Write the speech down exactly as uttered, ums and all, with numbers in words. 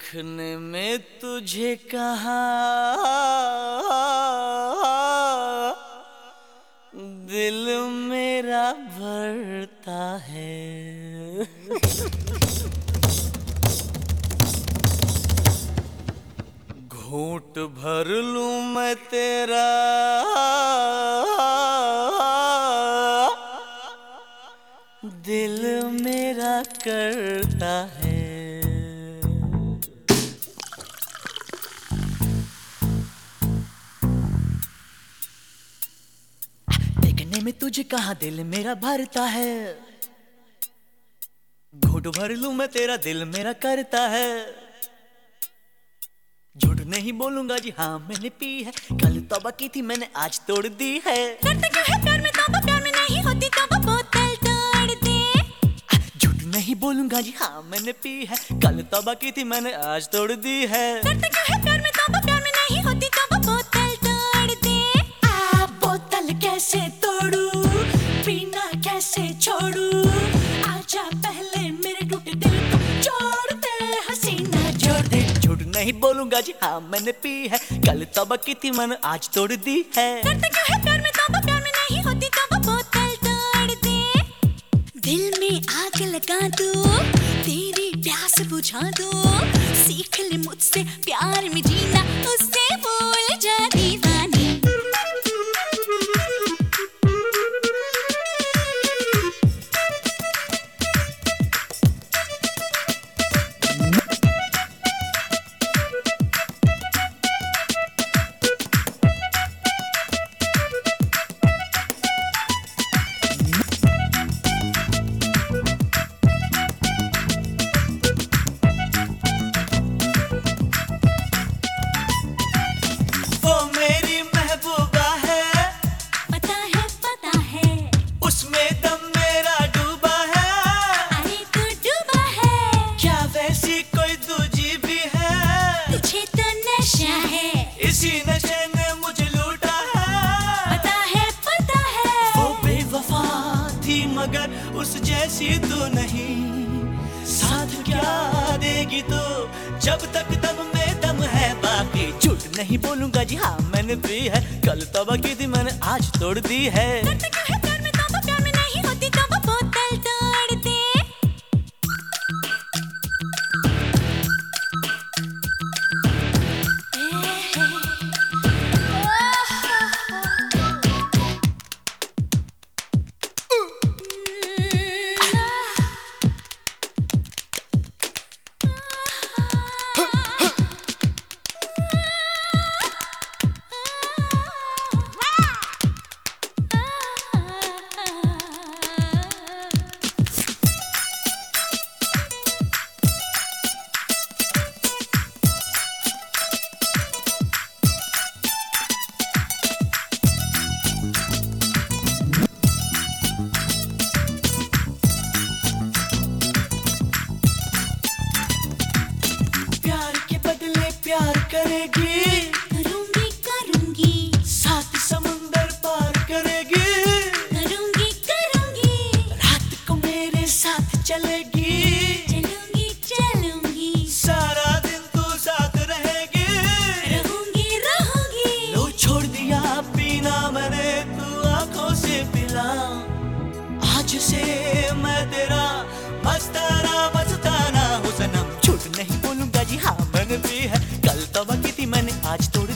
देखने में तुझे कहा दिल मेरा भरता है। घूंट भर लूं मैं तेरा दिल मेरा करता है। देखने में तुझे कहा दिल मेरा भरता है। घूंट भर लूं मैं तेरा दिल मेरा करता है। झूठ नहीं बोलूंगा जी हाँ मैंने पी है। कल तौबा की थी मैंने आज तोड़ दी है। करते क्यों है प्यार में तौबा, प्यार में नहीं होती तौबा, बोतल तोड़ दे। झूठ नहीं बोलूंगा जी हाँ मैंने पी है। कल तौबा की थी मैंने आज तोड़ दी है। करते क्यों है प्यार में तौबा, प्यार में नहीं होती तौबा, बोतल तोड़ दे। आ बोतल कैसे तोड़ूं, पीना कैसे छोड़ूं, आजा पहले मेरे टूटे दिल को जोड़ दे, हसीना जोड़ दे। झूठ नहीं बोलूंगा जी हाँ मैंने पी है। कल तौबा की थी मैंने आज तोड़ दी है। करते क्यों है प्यार में तौबा, प्यार में नहीं होती तौबा, बोतल तोड़ दे। दिल में आग लगा दो, तेरी प्यास बुझा दो, सीख ले मुझसे प्यार में जीना, उससे भूल जा दीवानी। इसी नशे ने मुझे लूटा है। पता है पता है वो बेवफा थी मगर उस जैसी तो नहीं। साथ क्या देगी तो जब तक दम में दम है बाकी। झूठ नहीं बोलूंगा जी हाँ मैंने पी है। कल तौबा की थी मैंने आज तोड़ दी है। करते क्यों है प्यार में तौबा, प्यार में नहीं होती तौबा, बोतल तोड़ दे। प्यार करेगी करूंगी करूंगी, सात समुंदर पार करेगी। करूंगी करूंगी, रात को मेरे साथ चलेगी। चलूंगी चलूंगी, सारा दिन तू साथ रहेगी। रहूंगी रहूंगी। लो छोड़ दिया पीना मैंने तू आंखों से पिला। आज से मैं तेरा मस्ताना मस्ताना हूँ सनम। झूठ नहीं बोलूंगा जी हाँ मैंने पी है। कल तौबा की थी मैंने आज तोड़